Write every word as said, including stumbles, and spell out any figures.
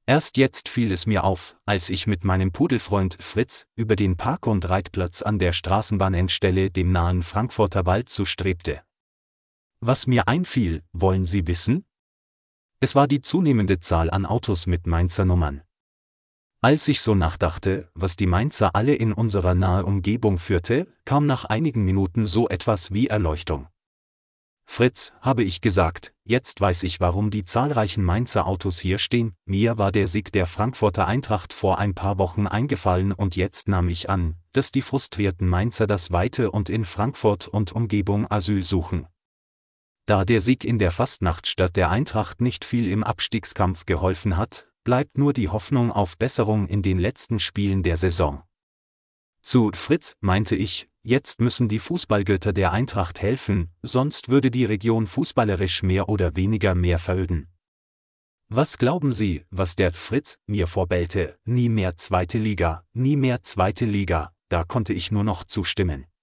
Erst jetzt fiel es mir auf, als ich mit meinem Pudelfreund Fritz über den Park- und Reitplatz an der Straßenbahnendstelle dem nahen Frankfurter Wald zustrebte. Was mir einfiel, wollen Sie wissen? Es war die zunehmende Zahl an Autos mit Mainzer Nummern. Als ich so nachdachte, was die Mainzer alle in unserer nahen Umgebung führte, kam nach einigen Minuten so etwas wie Erleuchtung. Fritz, habe ich gesagt, jetzt weiß ich, warum die zahlreichen Mainzer Autos hier stehen. Mir war der Sieg der Frankfurter Eintracht vor ein paar Wochen eingefallen und jetzt nahm ich an, dass die frustrierten Mainzer das Weite und in Frankfurt und Umgebung Asyl suchen. Da der Sieg in der Fastnachtsstadt der Eintracht nicht viel im Abstiegskampf geholfen hat, bleibt nur die Hoffnung auf Besserung in den letzten Spielen der Saison. Zu Fritz meinte ich, jetzt müssen die Fußballgötter der Eintracht helfen, sonst würde die Region fußballerisch mehr oder weniger mehr veröden. Was glauben Sie, was der Fritz mir vorbellte? Nie mehr zweite Liga, nie mehr zweite Liga, da konnte ich nur noch zustimmen.